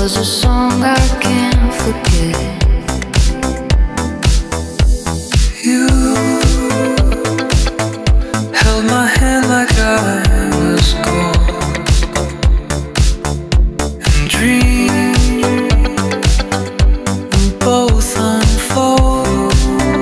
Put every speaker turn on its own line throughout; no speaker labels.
was a song I can't forget.
You held my hand like I was gold, and dreams will both unfold.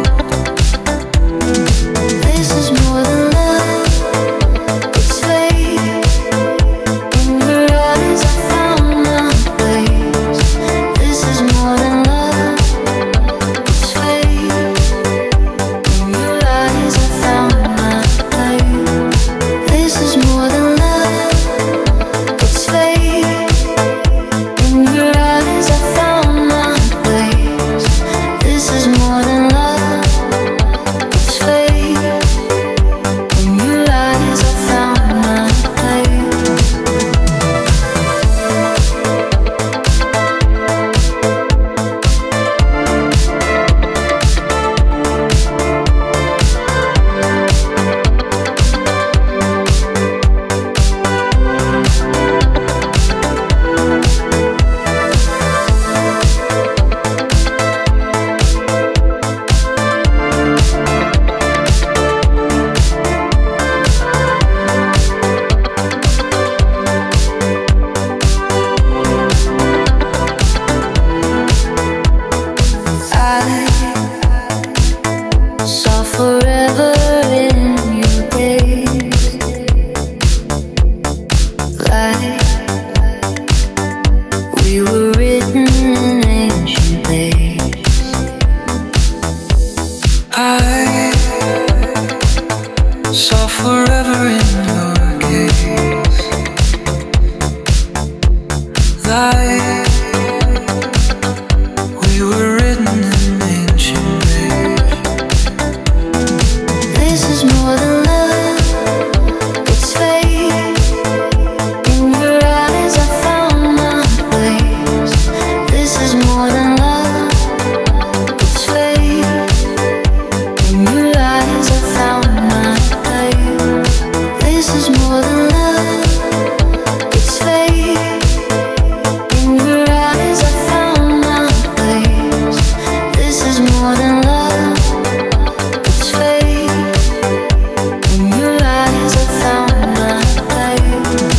This is more than love, it's fate. In your eyes I found my place. This is more than love, it's fate. In your eyes I found my place. This is more than love, it's fate. In your eyes I found my place. This is more than love, it's fate. In your eyes I found my place. I saw forever in your gaze, like we were written in ancient days.
I saw forever in your gaze, like we were written in ancient days.
This is more than love, it's fate. In your eyes I found my place. This is more than love, it's fate. In your eyes I found my place. This is more than love, it's fate. In your eyes I found my place. This is more than love, it's fate. In your eyes I found my place.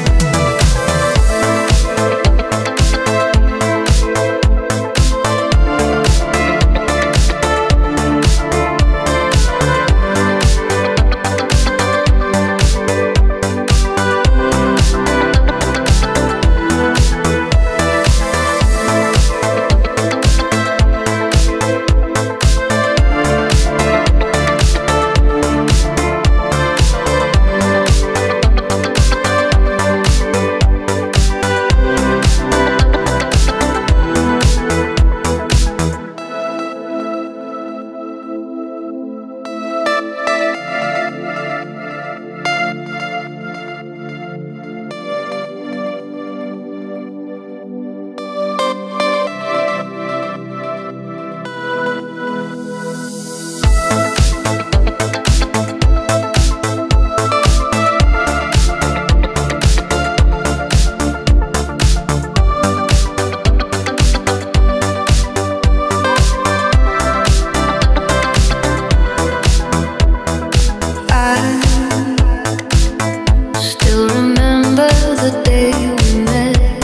I still remember the day we met.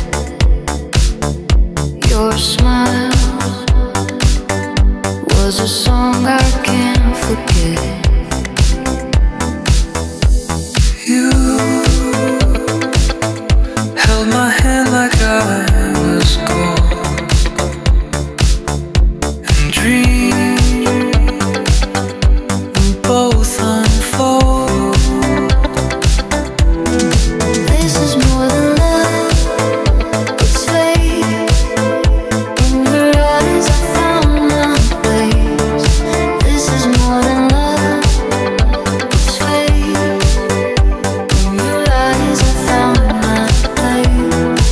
Your smile was a song I can't forget.
You held my hand like I was gold, and dreams will both unfold.
This is more than love, it's fate. In your eyes I found my place. This is more than love, it's fate. In your eyes I found my place.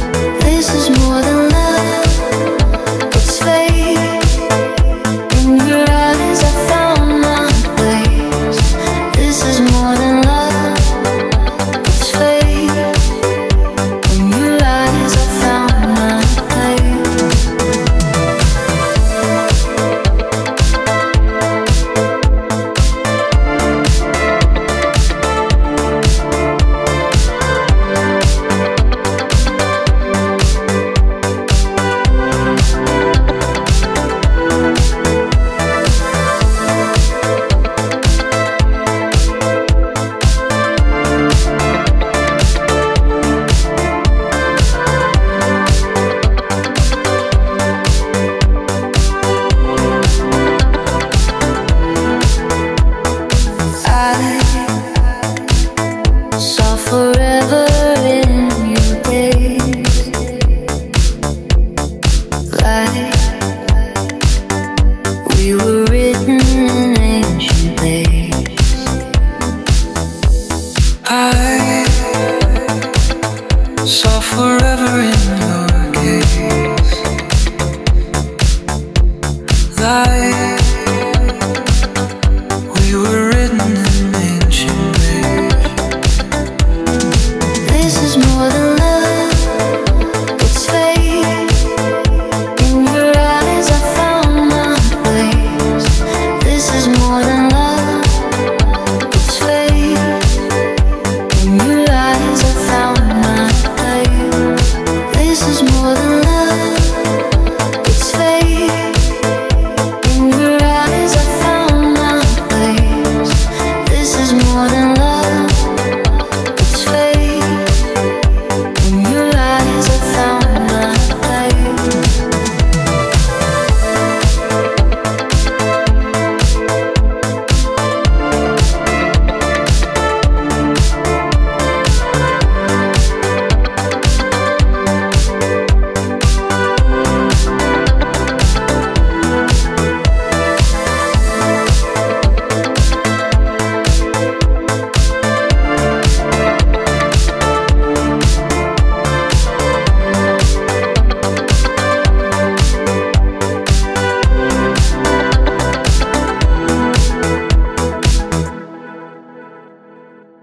forever in your gaze. Light